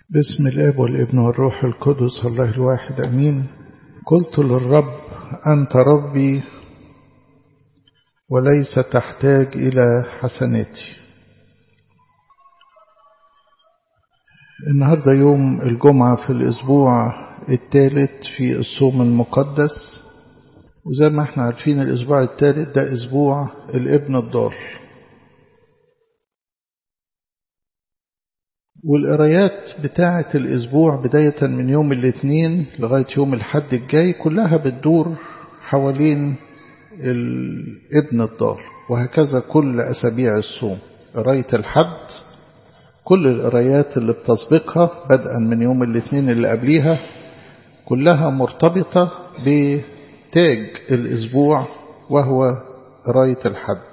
بسم الآب والابن والروح القدس الله الواحد أمين. قلت للرب أنت ربي وليس تحتاج إلى حسناتي. النهاردة يوم الجمعة في الأسبوع الثالث في الصوم المقدس، وزي ما احنا عارفين الأسبوع الثالث ده أسبوع الابن الضال، والقرايات بتاعة الأسبوع بداية من يوم الاثنين لغاية يوم الحد الجاي كلها بتدور حوالين الابن الضال، وهكذا كل أسابيع الصوم. قراية الحد كل القرايات اللي بتسبقها بدءا من يوم الاثنين اللي قبليها كلها مرتبطة بتاج الأسبوع وهو قراية الحد.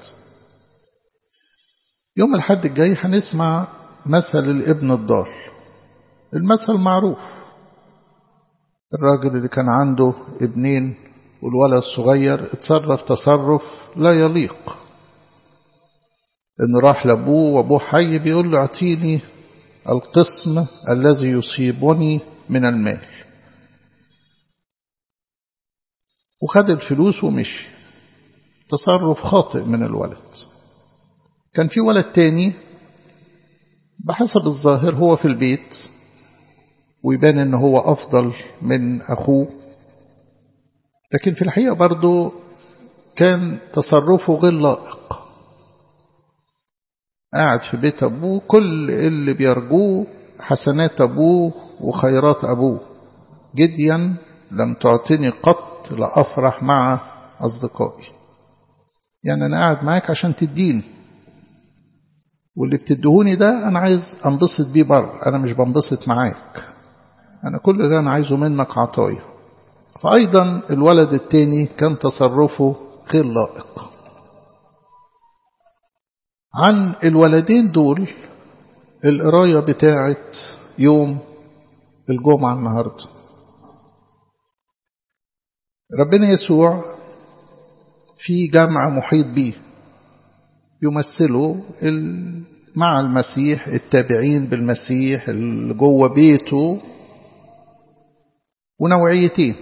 يوم الحد الجاي هنسمع مثل الابن الضال. المثل معروف، الراجل اللي كان عنده ابنين والولد الصغير اتصرف تصرف لا يليق، انه راح لابوه وابوه حي بيقول له اعطيني القسم الذي يصيبني من المال، وخد الفلوس ومشي. تصرف خاطئ من الولد. كان في ولد تاني بحسب الظاهر هو في البيت ويبان انه هو افضل من اخوه، لكن في الحقيقة برضو كان تصرفه غير لائق. قاعد في بيت أبوه، كل اللي بيرجوه حسنات أبوه وخيرات أبوه. جديا لم تعطني قط لأفرح مع أصدقائي، يعني أنا قاعد معاك عشان تديني، واللي بتدهوني ده أنا عايز أنبسط بيه بره، أنا مش بنبسط معاك، أنا كل اللي أنا عايزه منك عطايا. فأيضا الولد التاني كان تصرفه غير لائق. عن الولدين دول القراية بتاعت يوم الجمعة النهاردة. ربنا يسوع في جمع محيط به يمثله مع المسيح، التابعين بالمسيح اللي جوه بيته، ونوعيتين.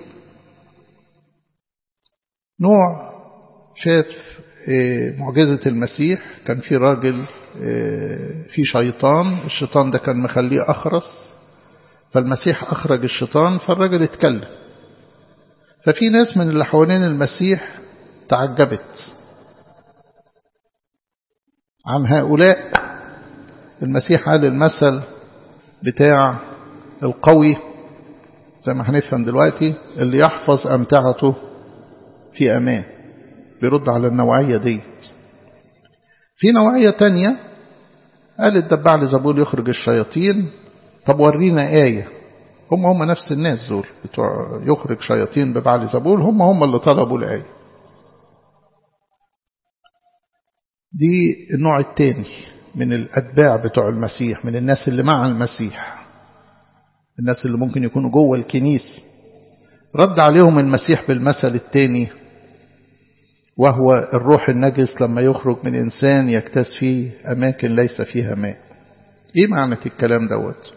نوع شاف معجزة المسيح، كان في راجل في شيطان، الشيطان ده كان مخليه أخرس، فالمسيح أخرج الشيطان فالراجل اتكلم. ففي ناس من اللي حوالين المسيح تعجبت. عن هؤلاء المسيح قال المثل بتاع القوي، زي ما هنفهم دلوقتي، اللي يحفظ أمتعته في أمان. بيرد على النوعية دي. في نوعية تانية قال الدبع لزبول يخرج الشياطين. طب ورينا آية. هم نفس الناس دول بتوع يخرج شياطين ببعل زبول، هم اللي طلبوا الآية دي. النوع التاني من الأتباع بتوع المسيح، من الناس اللي مع المسيح، الناس اللي ممكن يكونوا جوه الكنيسة. رد عليهم المسيح بالمثل التاني، وهو الروح النجس لما يخرج من إنسان يجتاز فيه أماكن ليس فيها ماء. إيه معنى الكلام دوت؟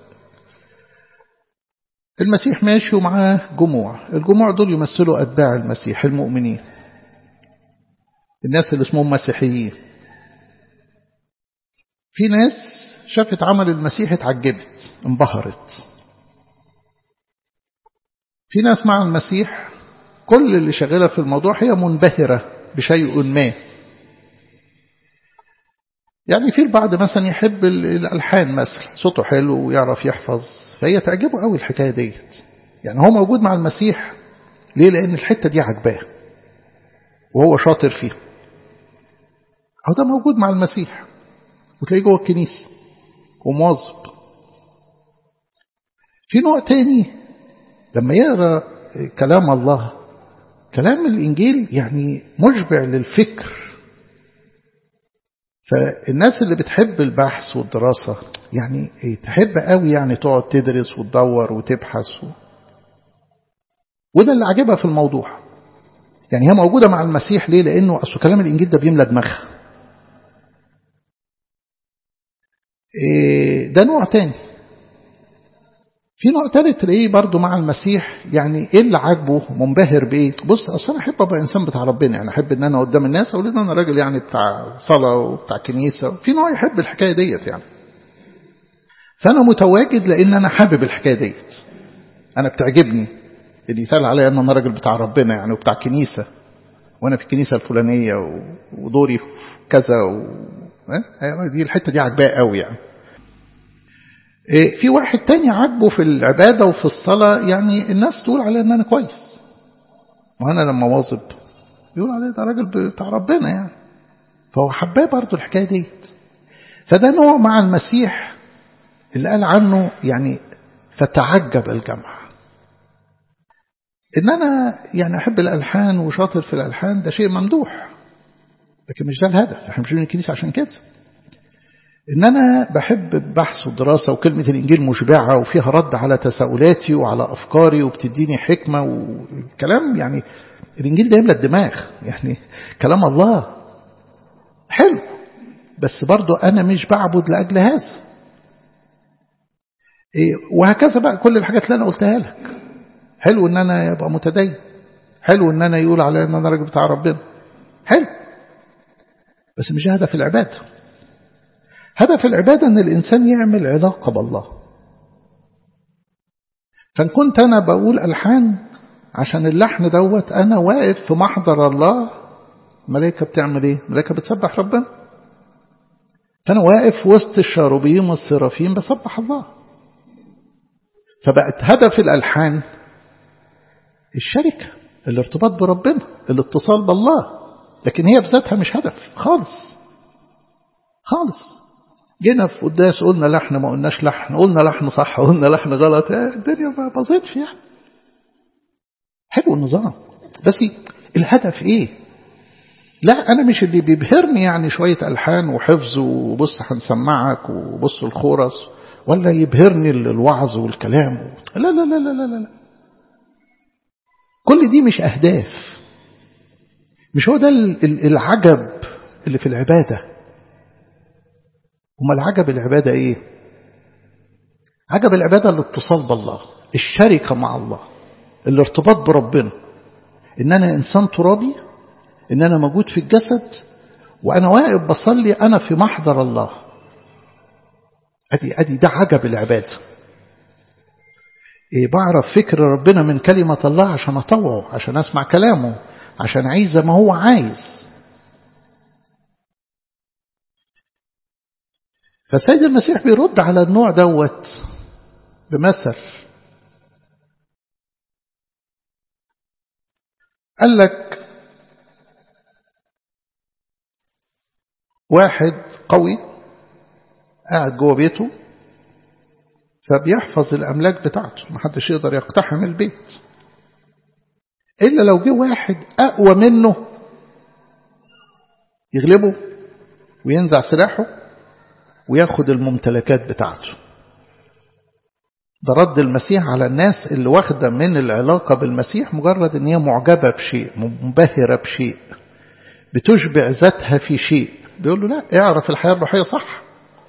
المسيح ماشي ومعاه جموع، الجموع دول يمثلوا أتباع المسيح المؤمنين، الناس اللي اسمهم مسيحيين. في ناس شافت عمل المسيح اتعجبت انبهرت. في ناس مع المسيح كل اللي شغالة في الموضوع هي منبهرة بشيء ما. يعني في البعض مثلا يحب الألحان، مثلا صوته حلو ويعرف يحفظ، فهي تعجبه قوي الحكاية ديت. يعني هو موجود مع المسيح ليه؟ لأن الحتة دي عجباه وهو شاطر فيها. هو ده موجود مع المسيح وتلاقيه جوه الكنيسة ومواظب. في نوع تاني لما يقرأ كلام الله، كلام الإنجيل يعني مشبع للفكر. فالناس اللي بتحب البحث والدراسة يعني تحب قوي يعني تقعد تدرس وتدور وتبحث وده اللي عجبها في الموضوع. يعني هي موجودة مع المسيح ليه؟ لأنه أصل كلام الإنجيل ده بيملى دماغها. ده نوع تاني. في نوع ثالث تلاقيه برضه مع المسيح، يعني ايه اللي عاجبه منبهر بايه؟ بص اصل انا احب ابقى انسان بتاع ربنا، يعني احب ان انا قدام الناس اقول ان انا راجل يعني بتاع صلاه وبتاع كنيسه. في نوع يحب الحكايه ديت يعني، فانا متواجد لان انا حابب الحكايه ديت، انا بتعجبني اللي يتقال عليا ان انا راجل بتاع ربنا يعني وبتاع كنيسه، وانا في الكنيسه الفلانيه ودوري كذا دي الحته دي عجباه قوي يعني. في واحد تاني عاجبه في العبادة وفي الصلاة، يعني الناس تقول عليه ان انا كويس، وانا لما واظب يقول عليه ده راجل بتاع ربنا يعني، فهو حباه برضه الحكاية ديت. فده نوع مع المسيح اللي قال عنه يعني فتعجب الجمع. ان انا يعني احب الالحان وشاطر في الالحان ده شيء ممدوح، لكن مش ده الهدف. احنا مش بنيجي الكنيسة عشان كده. إن أنا بحب البحث والدراسة وكلمة الإنجيل مشبعة وفيها رد على تساؤلاتي وعلى أفكاري وبتديني حكمة والكلام، يعني الإنجيل ده يملى الدماغ، يعني كلام الله حلو، بس برضو أنا مش بعبد لأجل هذا. وهكذا بقى كل الحاجات اللي أنا قلتها لك. حلو إن أنا يبقى متدين، حلو إن أنا يقول علي إن أنا راجل بتاع ربنا، حلو، بس مش هدف العبادة. هدف العبادة أن الإنسان يعمل علاقة بالله. فإن كنت أنا بقول ألحان عشان اللحن دوت أنا واقف في محضر الله، ملائكة بتعمل إيه؟ ملائكة بتسبح ربنا، فأنا واقف وسط الشاروبيم والسرافيم بسبح الله. فبقت هدف الألحان الشركة، الارتباط بربنا، الاتصال بالله، لكن هي بذاتها مش هدف خالص خالص. جينا في قداس قلنا لحن ما قلناش لحن، قلنا لحن صح قلنا لحن غلط، الدنيا ما باظتش يعني. حلو النظام، بس الهدف ايه؟ لا أنا مش اللي بيبهرني يعني شوية ألحان وحفظ وبص هنسمعك وبص الخورس، ولا يبهرني الوعظ والكلام لا لا لا لا لا لا، كل دي مش أهداف، مش هو ده العجب اللي في العبادة. وما العجب العبادة ايه؟ عجب العبادة الاتصال بالله، الشركة مع الله، الارتباط بربنا، ان انا انسان ترابي، ان انا موجود في الجسد وانا واقف بصلي انا في محضر الله. ادي ده عجب العبادة. بعرف فكر ربنا من كلمة الله عشان اطوعه، عشان اسمع كلامه، عشان اعيش زي ما هو عايز. فسيد المسيح بيرد على النوع دوت بمثل، قال لك واحد قوي قاعد جوه بيته فبيحفظ الأملاك بتاعته، محدش يقدر يقتحم البيت، إلا لو جه واحد أقوى منه يغلبه وينزع سلاحه وياخد الممتلكات بتاعته. ده رد المسيح على الناس اللي واخدة من العلاقة بالمسيح مجرد ان هي معجبة بشيء، منبهرة بشيء، بتشبع ذاتها في شيء. بيقول له لا، اعرف الحياة الروحية صح.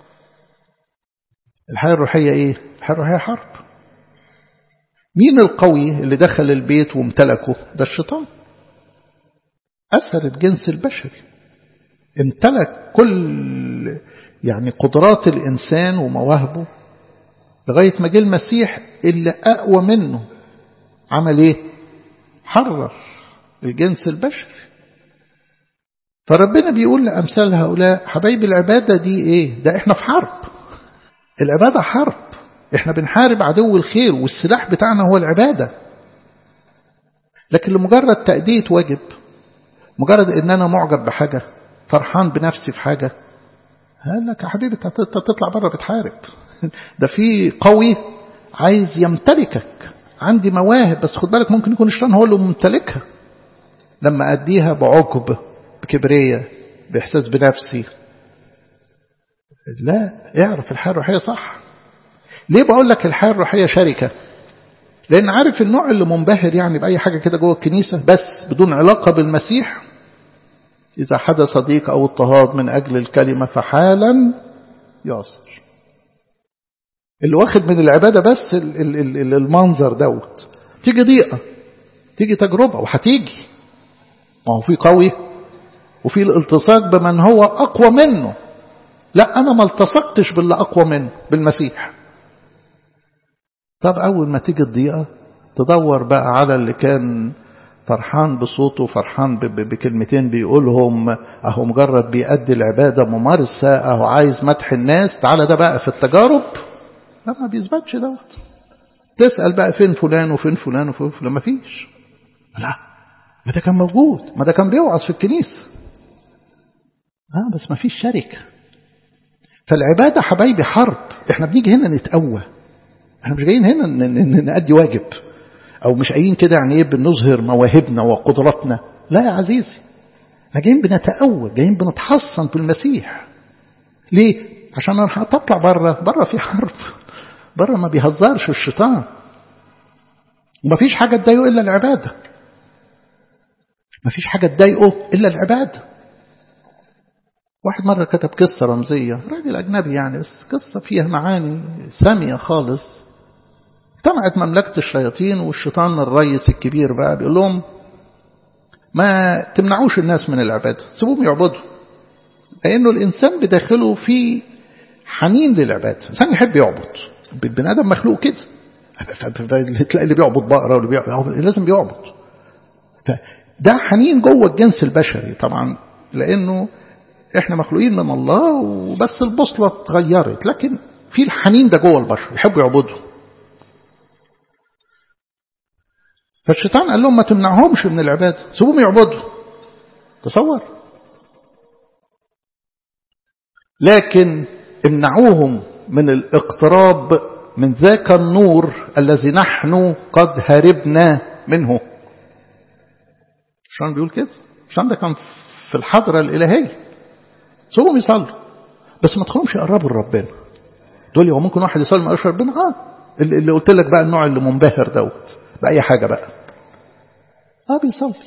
الحياة الروحية ايه؟ الحياة الروحية حرب. مين القوي اللي دخل البيت وامتلكه؟ ده الشيطان، أثر الجنس البشري، امتلك كل يعني قدرات الإنسان ومواهبه، لغاية ما جه المسيح اللي أقوى منه عمل ايه؟ حرر الجنس البشري. فربنا بيقول لأمثال هؤلاء حبايب العبادة دي ايه؟ ده احنا في حرب، العبادة حرب، احنا بنحارب عدو الخير والسلاح بتاعنا هو العبادة. لكن لمجرد تأدية واجب، مجرد ان انا معجب بحاجة، فرحان بنفسي في حاجة، قال لك يا حبيبي تطلع بره بتحارب. ده في قوي عايز يمتلكك، عندي مواهب بس خد بالك ممكن يكون الشيطان هو اللي ممتلكها لما أديها بعجب، بكبرية، بإحساس بنفسي. لا، اعرف الحياة الروحية صح. ليه بقول لك الحياة الروحية شركة؟ لأن عارف النوع اللي منبهر يعني بأي حاجة كده جوه الكنيسة بس بدون علاقة بالمسيح، إذا حدث ضيق أو اضطهاد من أجل الكلمة فحالا يعصر. اللي واخد من العبادة بس المنظر دوت. تيجي ضيقة، تيجي تجربة، وهتيجي، ما هو في قوي وفي الالتصاق بمن هو أقوى منه. لا، أنا ما التصقتش باللي أقوى منه، بالمسيح. طب أول ما تيجي الضيقة تدور بقى على اللي كان فرحان بصوته، فرحان بكلمتين بيقولهم، أهو مجرد بيأدي العبادة ممارسة، أهو عايز مدح الناس. تعالى ده بقى في التجارب لا، ما بيثبتش دوت. تسأل بقى فين فلان وفين فلان وفين فلان، ما فيش. لا، ما ده كان موجود، ما ده كان بيوعظ في الكنيسة، بس ما فيش شركة. فالعبادة حبايبي حرب. احنا بنيجي هنا نتقوى، احنا مش جايين هنا نأدي واجب، او مش جايين كده يعني ايه بنظهر مواهبنا وقدراتنا. لا يا عزيزي، احنا جايين بنتقوى، جايين بنتحصن في المسيح. ليه؟ عشان انا هتطلع بره في حرب، بره ما بيهزرش الشيطان، وما فيش حاجة تضايقه إلا العبادة، ما فيش حاجة تضايقه إلا العبادة. واحد مرة كتب قصة رمزية، راجل أجنبي يعني، بس قصة فيها معاني سامية خالص. اجتمعت مملكة الشياطين والشيطان الرئيس الكبير بقى بيقول لهم ما تمنعوش الناس من العبادة، سيبوهم يعبدوا، لأنه الإنسان بداخله في حنين للعبادة. الإنسان يحب يعبد، البني آدم مخلوق كده، تلاقي اللي بيعبد بقرة واللي بيعبد لازم بيعبد. ده حنين جوه الجنس البشري طبعا، لأنه احنا مخلوقين من الله وبس البوصلة اتغيرت، لكن في الحنين ده جوه البشر، يحبوا يعبدوا. فالشيطان قال لهم ما تمنعهمش من العبادة، سيبوهم يعبدوا. تصور، لكن امنعوهم من الاقتراب من ذاك النور الذي نحن قد هربنا منه. شلون بيقول كده؟ عشان ده كان في الحضرة الإلهية. سيبوهم يصلوا، بس ما تخلوهمش يقربوا لربنا. دول هو ممكن واحد يصلي ما يقربش ربنا، اللي قلت لك بقى النوع اللي منبهر دوت بأي حاجة بقى، بيصلي،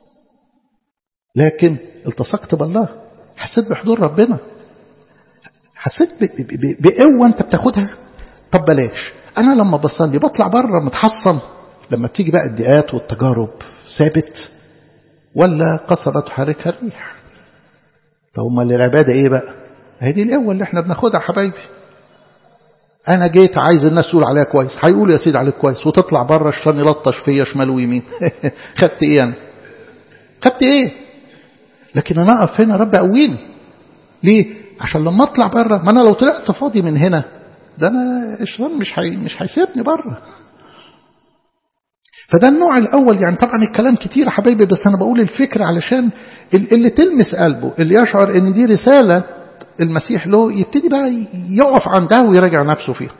لكن التصقت بالله، حسيت بحضور ربنا، حسيت بقوة انت بتاخدها. طب بلاش، انا لما بصلي بطلع بره متحصن، لما بتيجي بقى الضيقات والتجارب ثابت، ولا قصبت حركها الريح؟ فهم اللي العبادة ايه بقى؟ هذه القوة اللي احنا بناخدها حبايبي. انا جيت عايز الناس تقول عليها كويس، هيقولوا يا سيدي عليك كويس، وتطلع بره الشيطان يلطش فيا شمال ويمين. خدت ايه انا؟ خدت ايه؟ لكن انا اقف هنا، رب قويني. ليه؟ عشان لما اطلع بره، ما انا لو طلعت فاضي من هنا، ده انا الشيطان مش هيسيبني بره. فده النوع الاول. يعني طبعا الكلام كتير حبايبي، بس انا بقول الفكرة علشان اللي تلمس قلبه، اللي يشعر ان دي رسالة المسيح له، يبتدي بقى يقف عندها ويراجع نفسه فيها.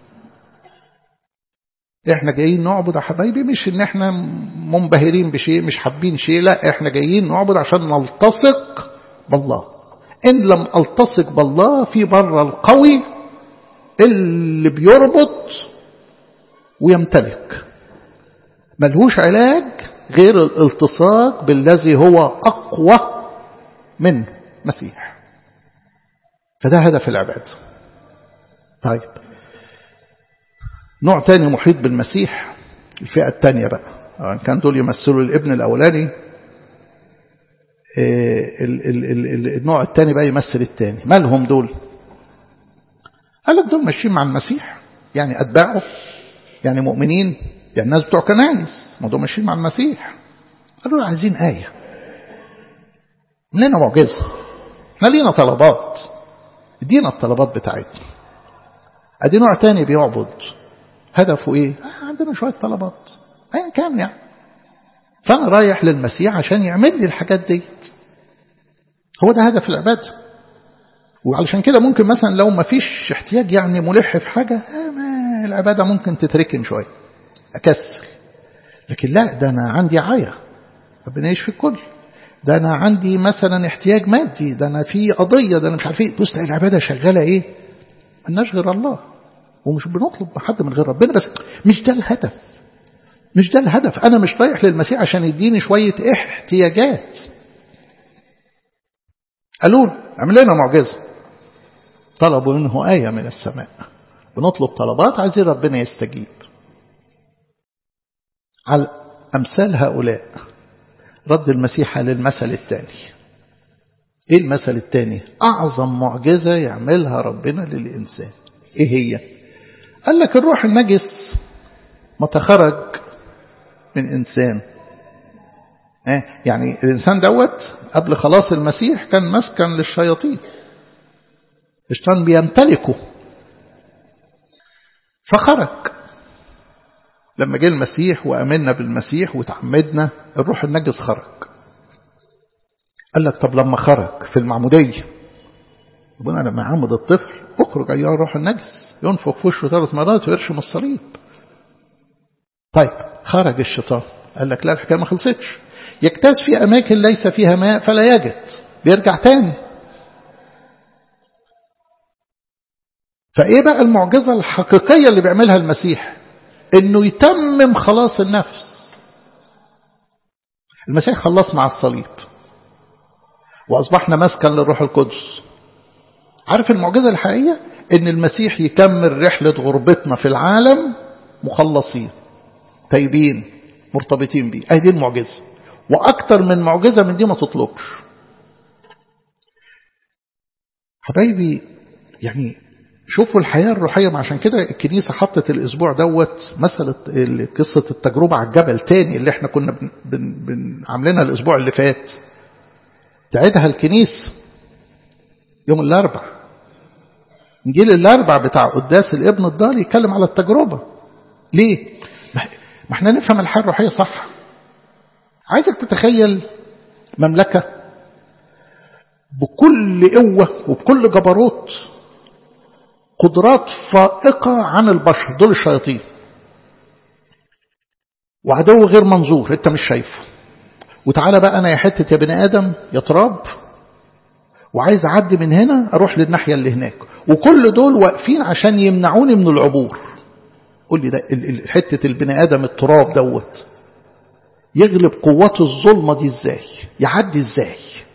احنا جايين نعبد يا حبايبي، مش ان احنا منبهرين بشيء، مش حابين شيء، لا، احنا جايين نعبد عشان نلتصق بالله. ان لم التصق بالله، في بره القوي اللي بيربط ويمتلك، ملهوش علاج غير الالتصاق بالذي هو اقوى من مسيح. فده هدف العبادة. طيب، نوع تاني محيط بالمسيح، الفئة التانية بقى، كان دول يمثلوا الابن الأولاني، النوع التاني بقى يمثل التاني. مالهم دول؟ قال لك دول ماشيين مع المسيح، يعني أتباعه، يعني مؤمنين، يعني الناس بتوع كنايس، ما دول ماشيين مع المسيح. قالوا عايزين آية، لنا معجزة، احنا لينا طلبات، ادينا الطلبات بتاعتنا. ادي نوع تاني بيعبد، هدفه ايه؟ عندنا شوية طلبات ايا كان يعني، فانا رايح للمسيح عشان يعمل لي الحاجات ديت. هو ده هدف العبادة. وعلشان كده ممكن مثلا لو ما فيش احتياج يعني ملح في حاجة، العبادة ممكن تتركن شوية، أكسر. لكن لا، ده أنا عندي عاية، ربنا يشفي الكل، ده أنا عندي مثلا احتياج مادي، ده أنا في قضية، ده أنا مش عارف ايه. بص، العبادة شغالة ايه؟ مالناش غير الله، ومش بنطلب حد من غير ربنا، بس مش ده الهدف، مش ده الهدف. أنا مش رايح للمسيح عشان يديني شوية احتياجات. قالوا اعمل لنا معجزة، طلبوا منه آية من السماء. بنطلب طلبات عايزين ربنا يستجيب. على أمثال هؤلاء رد المسيح على المثل الثاني. ايه المثل الثاني؟ أعظم معجزة يعملها ربنا للإنسان ايه هي؟ قال لك الروح النجس متى خرج من إنسان، يعني الإنسان دوت قبل خلاص المسيح كان مسكن للشياطين، الشيطان بيمتلكه، فخرج. لما جه المسيح وأمنا بالمسيح وتعمدنا الروح النجس خرج. قال لك طب لما خرج في المعمودية، ربنا لما يعمد الطفل اخرج أيها الروح النجس، ينفخ في وشه 3 مرات ويرشم الصليب. طيب خرج الشيطان، قال لك لا الحكاية ما خلصتش، يجتاز في أماكن ليس فيها ماء فلا يجد، بيرجع تاني. فإيه بقى المعجزة الحقيقية اللي بيعملها المسيح؟ إنه يتمم خلاص النفس. المسيح خلص مع الصليب وأصبحنا مسكن للروح القدس. عارف المعجزة الحقيقية؟ إن المسيح يكمل رحلة غربتنا في العالم مخلصين تايبين مرتبطين بيه. دي المعجزة، وأكتر من معجزة من دي ما تطلبش. حبايبي يعني شوفوا الحياة الروحية. عشان كده الكنيسة حطت الأسبوع دوت مسألة قصة التجربة على الجبل تاني اللي احنا كنا عاملينها الأسبوع اللي فات، تعيدها الكنيسة يوم الأربع. نجيل الأربع بتاع قداس الابن الضال يتكلم على التجربة. ليه؟ ما احنا نفهم الحياة الروحية صح. عايزك تتخيل مملكة بكل قوة وبكل جبروت، قدرات فائقة عن البشر، دول الشياطين، وعدو غير منظور انت مش شايفه. وتعالى بقى انا يا حتة يا بني ادم يا تراب، وعايز اعدي من هنا اروح للناحية اللي هناك، وكل دول واقفين عشان يمنعوني من العبور. قول لي ده حتة البني ادم التراب دوت يغلب قوات الظلمة دي ازاي؟ يعدي ازاي؟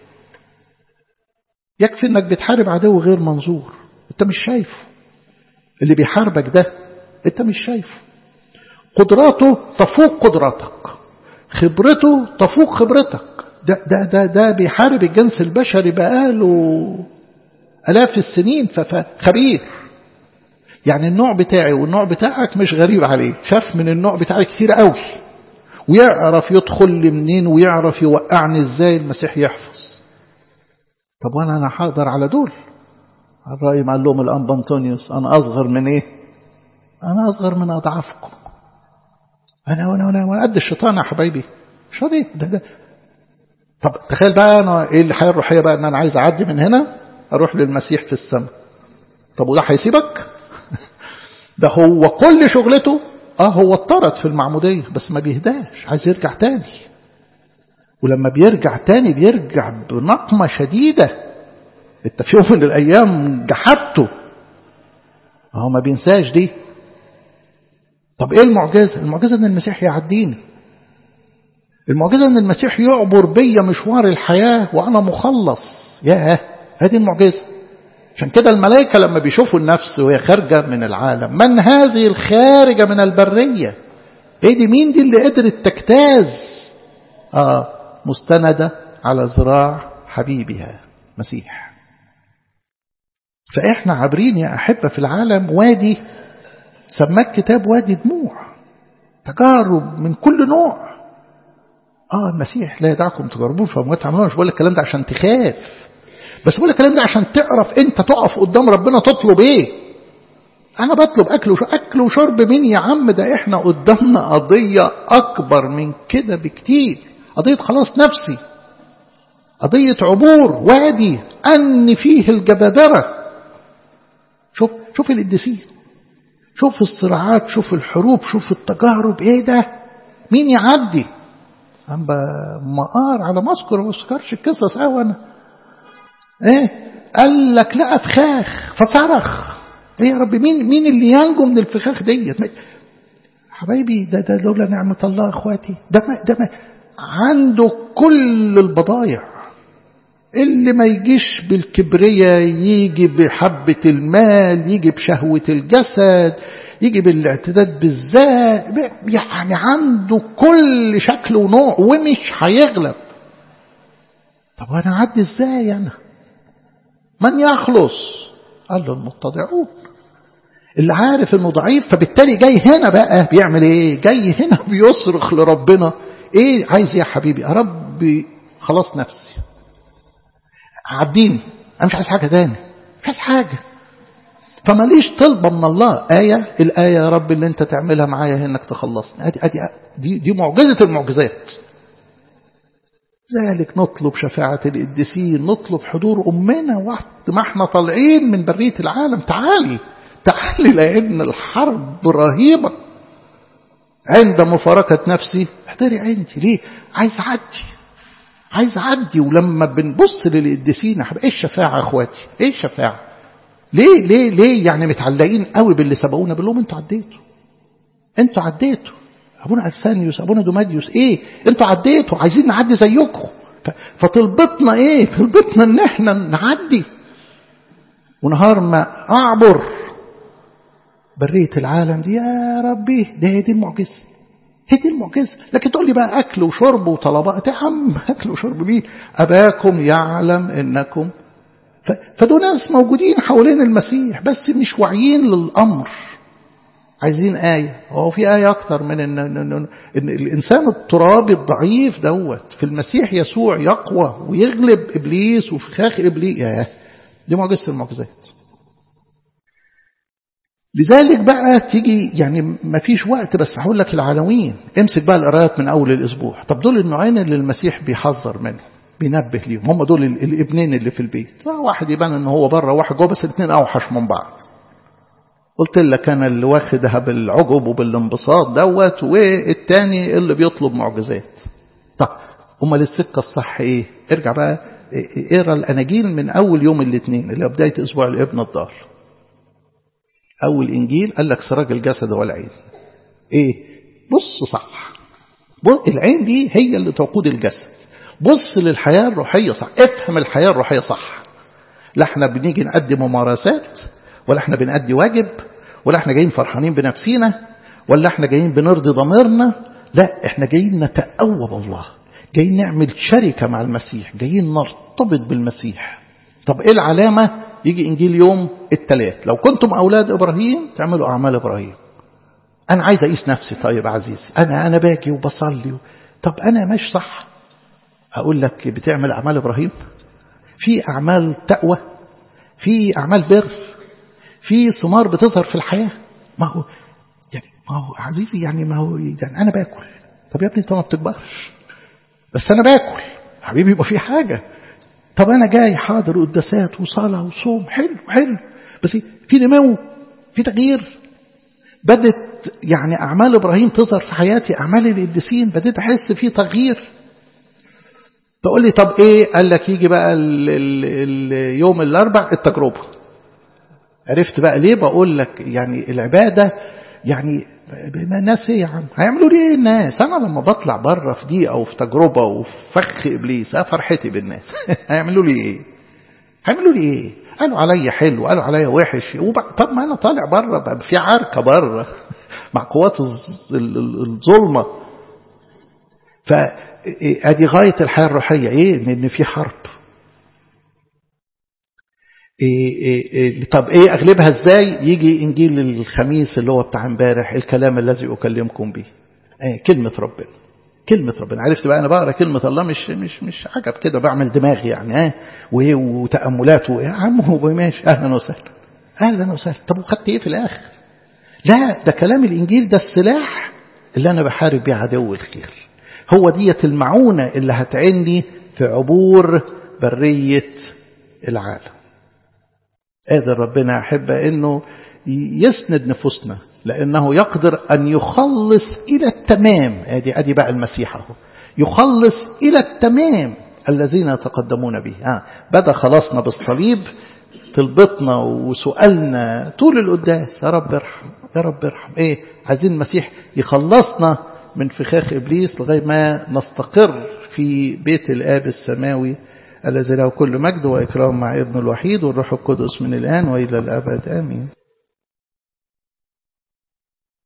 يكفي انك بتحارب عدو غير منظور انت مش شايفه. اللي بيحاربك ده انت مش شايفه. قدراته تفوق قدراتك، خبرته تفوق خبرتك. ده بيحارب الجنس البشري بقاله آلاف السنين، فخبير. يعني النوع بتاعي والنوع بتاعك مش غريب عليه، شاف من النوع بتاعي كتير قوي، ويعرف يدخل لي منين ويعرف يوقعني ازاي. المسيح يحفظ. طب وانا هقدر على دول؟ الرأي قال لهم الأنبا أنطونيوس انا اصغر من ايه؟ انا اصغر من اضعافكم. انا قد الشيطان يا حبايبي. شريك ده. طب تخيل بقى انا ايه الحياة الروحية بقى؟ ان انا عايز اعدي من هنا اروح للمسيح في السماء. طب وده هيسيبك؟ ده هو كل شغلته هو اضطرد في المعمودية بس ما بيهداش، عايز يرجع تاني. ولما بيرجع تاني بيرجع بنقمة شديدة. انت في يوم من الايام جحدته، هو ما بينساش دي. طب ايه المعجزة؟ المعجزة ان المسيح يعديني. المعجزة ان المسيح يعبر بيا مشوار الحياة وانا مخلص. ياه، هذه المعجزة. عشان كده الملائكة لما بيشوفوا النفس وهي خارجة من العالم، من هذه الخارجة من البرية؟ ايه دي؟ مين دي اللي قدرت تجتاز؟ مستندة على ذراع حبيبها مسيح. فإحنا عابرين يا أحبة في العالم وادي سماه الكتاب وادي دموع، تجارب من كل نوع. المسيح لا يدعكم تجربون فما تعملون. مش بقول لك الكلام ده عشان تخاف، بس بقول لك الكلام ده عشان تعرف انت تقف قدام ربنا تطلب ايه. انا بطلب اكل وشرب مين يا عم؟ ده احنا قدامنا قضية اكبر من كده بكتير، قضية خلاص نفسي، قضية عبور وادي ان فيه الجبابرة. شوف القديسين، شوف الصراعات، شوف الحروب، شوف التجارب. ايه ده؟ مين يعدي؟ عم مقار على مذكر ما اذكرش القصص انا. قال لك لا فخاخ فصرخ. ايه يا رب؟ مين اللي ينجو من الفخاخ ديت؟ حبايبي ده لولا نعمة الله اخواتي، ده عنده كل البضايع. اللي ما يجيش بالكبرية يجي بحبة المال، يجي بشهوة الجسد، يجي بالاعتداد بالذات، يعني عنده كل شكل ونوع ومش هيغلب. طب وانا اعدي ازاي انا؟ من يخلص؟ قال له المتضعون، اللي عارف انه ضعيف. فبالتالي جاي هنا بقى بيعمل ايه؟ جاي هنا بيصرخ لربنا. ايه عايز يا حبيبي؟ يا ربي خلاص نفسي، عديني، انا مش عايز حاجه تاني، مش عايز حاجه. فماليش طلبه من الله. الايه يا رب اللي انت تعملها معايا هي انك تخلصني. دي معجزه المعجزات. ذلك نطلب شفاعة القديسين، نطلب حضور أمنا وقت ما احنا طالعين من برية العالم. تعالي لأن الحرب رهيبة. عند مفارقة نفسي احضري عندي. ليه؟ عايز أعدي. ولما بنبص للقديسين ايه الشفاعة اخواتي؟ ايه الشفاعة؟ ليه يعني متعلقين قوي باللي سبقونا؟ بلهم انتوا عديتوا. أبونا أرسانيوس، أبونا دوماديوس، إيه أنتوا عديتوا، عايزين نعدي زيكم. فطلبتنا إيه؟ طلبتنا إن إحنا نعدي. ونهار ما أعبر برية العالم دي يا ربي، دي المعجزة، هي دي المعجزة. لكن تقول لي بقى أكل وشرب وطلبات. يا عم أكل وشرب مين؟ أباكم يعلم إنكم. فدول ناس موجودين حوالين المسيح بس مش واعيين للأمر. عايزين آية. هو في آية أكتر من إن الإنسان الترابي الضعيف دوت في المسيح يسوع يقوى ويغلب إبليس وفخاخ إبليس. دي معجزة المعجزات. لذلك بقى تيجي يعني ما فيش وقت بس هقول لك العناوين. امسك بقى القراءات من أول الأسبوع. طب دول النوعين اللي المسيح بيحذر منهم، بينبه ليهم، هم دول الابنين اللي في البيت. واحد يبان إن هو بره وواحد جوه، بس الاثنين أوحش من بعض. قلت لك أنا اللي واخدها بالعجب وبالانبساط دوت، والتاني اللي بيطلب معجزات. طب أمال السكة الصح إيه؟ ارجع بقى اقرا الأناجيل من أول يوم الاثنين اللي بداية أسبوع الابن الضال. أول إنجيل قال لك سراج الجسد والعين. إيه؟ بص صح. العين دي هي اللي تقود الجسد. بص للحياة الروحية صح. افهم الحياة الروحية صح. لا احنا بنيجي نقدم ممارسات، ولا احنا بنأدي واجب، ولا احنا جايين فرحانين بنفسينا، ولا احنا جايين بنرضي ضميرنا. لا احنا جايين نتقوى بالله، جايين نعمل شركة مع المسيح، جايين نرتبط بالمسيح. طب ايه العلامة؟ يجي انجيل يوم الثلاث، لو كنتم اولاد ابراهيم تعملوا اعمال ابراهيم. انا عايز اقيس نفسي. طيب عزيزي انا باجي وبصلي طب انا مش صح. اقول لك بتعمل اعمال ابراهيم؟ في اعمال تقوى، في اعمال بر، في ثمار بتظهر في الحياة. ما هو عزيزي يعني ما هو يعني أنا باكل. طب يا ابني أنت ما بتكبرش، بس أنا باكل حبيبي، يبقى في حاجة. طب أنا جاي حاضر قداسات وصلاة وصوم، حلو، بس في نمو، في تغيير. بدت يعني أعمال إبراهيم تظهر في حياتي، أعمال القديسين بديت أحس في تغيير. تقول لي طب إيه؟ قال لك يجي بقى اليوم الأربع التجربة. عرفت بقى ليه بقول لك يعني العبادة يعني الناس ايه يا عم؟ هيعملوا لي ايه الناس؟ انا لما بطلع بره في دقيقة او في تجربة وفي فخ ابليس فرحتي بالناس. هيعملوا لي ايه؟ قالوا عليا حلو، قالوا عليا وحش. طب ما انا طالع بره بقى في عركة بره مع قوات الظلمة. فادي غاية الحياة الروحية ايه؟ ان في حرب. طب ايه اغلبها ازاي؟ يجي انجيل الخميس اللي هو بتاع امبارح، الكلام الذي اكلمكم به. كلمة ربنا. عرفت بقى انا بقرا كلمة الله مش عجب كده بعمل دماغي يعني وتأملات يا عم هو ماشي. اهلا وسهلا. طب وخدت ايه في الاخر؟ لا ده كلام الانجيل، ده السلاح اللي انا بحارب بيه عدو الخير. هو ديت المعونة اللي هتعني في عبور برية العالم. قادر ربنا أحب أنه يسند نفوسنا، لأنه يقدر أن يخلص إلى التمام. أدي بقى المسيح هو يخلص إلى التمام الذين يتقدمون به. بدأ خلاصنا بالصليب. طلبتنا وسؤالنا طول القداس يا رب ارحم. عايزين المسيح يخلصنا من فخاخ إبليس لغاية ما نستقر في بيت الآب السماوي الذي له كل مجد وإكرام مع ابن الوحيد والروح القدس من الآن وإلى الأبد آمين.